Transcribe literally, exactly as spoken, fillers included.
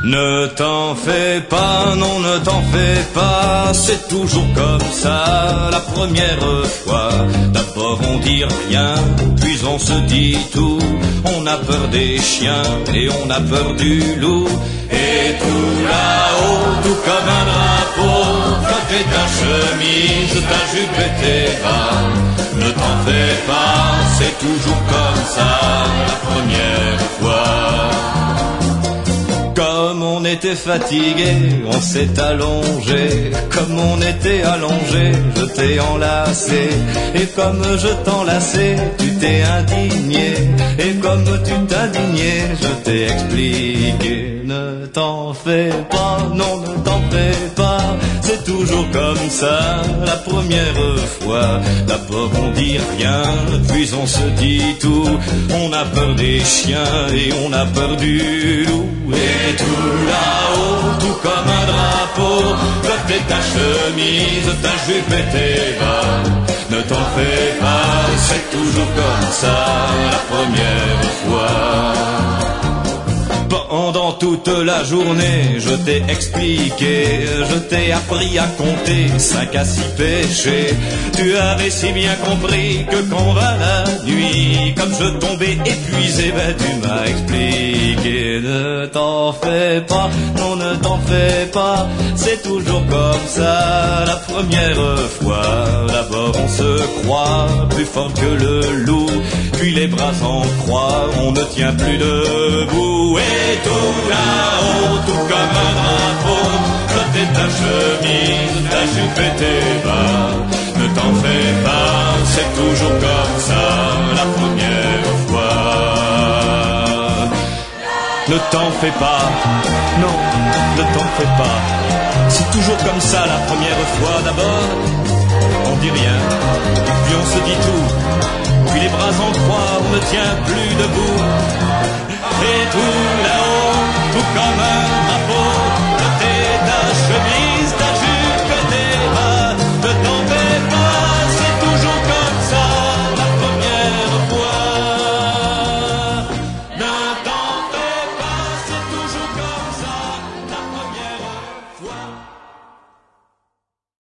Ne t'en fais pas, non ne t'en fais pas, c'est toujours comme ça la première fois. D'abord on dit rien, puis on se dit tout. On a peur des chiens et on a peur du loup. Et tout là-haut, tout comme un drapeau, frotté ta chemise, ta jupe et tes bas. Ne t'en fais pas, c'est toujours comme ça la première fois. Comme on était fatigué, on s'est allongé. Comme on était allongé, je t'ai enlacé. Et comme je t'enlaçais, tu t'es indigné. Et comme tu t'indignais, je t'ai expliqué. Ne t'en fais pas, non ne t'en fais pas. C'est toujours comme ça, la première fois. D'abord on dit rien, puis on se dit tout. On a peur des chiens et on a peur du loup. Et tout là-haut, tout comme un drapeau, flotter ta chemise, ta jupe et tes bas. Ne t'en fais pas, c'est toujours comme ça, la première fois. Pendant toute la journée, je t'ai expliqué, je t'ai appris à compter cinq à six péchés. Tu avais si bien compris que quand va la nuit, comme je tombais épuisé, ben tu m'as expliqué. Ne t'en fais pas, non ne t'en fais pas, c'est toujours comme ça la première fois. D'abord on se croit plus fort que le loup, puis les bras en croix, on ne tient plus debout. Et tout là-haut, tout comme un drapeau, flotter ta chemise, ta jupe et tes bas. Ne t'en fais pas, c'est toujours comme ça la première fois. Ne t'en fais pas, non, ne t'en fais pas. C'est toujours comme ça la première fois. D'abord, on dit rien, puis on se dit tout. Puis les bras en croix, on ne tient plus debout. Et tout là-haut,